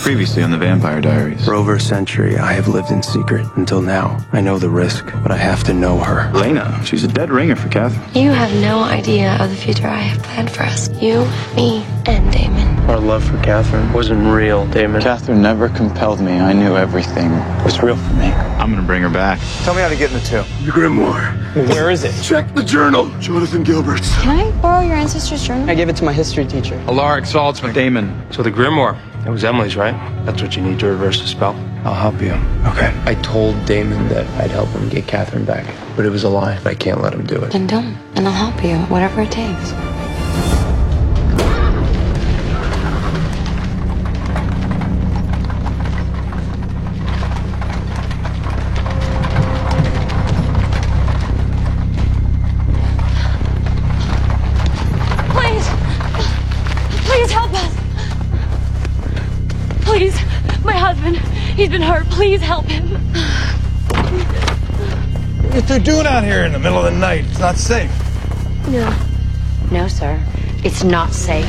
Previously on the Vampire Diaries. For over a century, I have lived in secret until now. I know the risk, but I have to know her. Lena, she's a dead ringer for Catherine. You have no idea of the future I have planned for us. You, me, and Damon. Our love for Catherine wasn't real, Damon. Catherine never compelled me. I knew everything was real for me. I'm gonna bring her back. Tell me how to get in the tomb. The Grimoire. Where is it? Check the journal. Jonathan Gilbert's. Can I borrow your ancestors' journal? I gave it to my history teacher. Alaric Saltzman. Damon. So the Grimoire, it was Emily's, right? That's what you need to reverse the spell. I'll help you. Okay. I told Damon that I'd help him get Catherine back, but it was a lie. I can't let him do it. Then don't, and I'll help you, whatever it takes. Please help us. Please, my husband, he's been hurt. Please help him. What they're doing out here in the middle of the night, it's not safe. No, sir. It's not safe.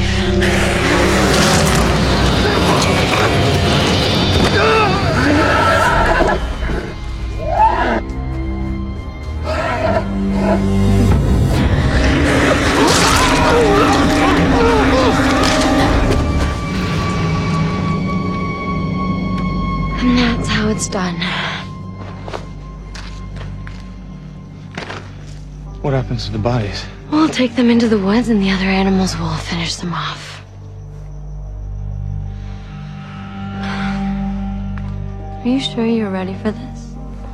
And that's how it's done. What happens to the bodies? We'll take them into the woods and the other animals will finish them off. Are you sure you're ready for this?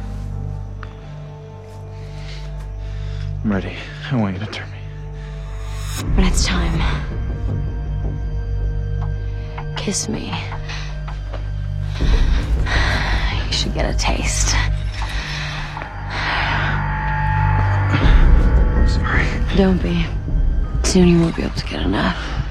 I'm ready. I want you to turn me. When it's time, kiss me. You should get a taste. Sorry. Don't be. Soon you won't be able to get enough.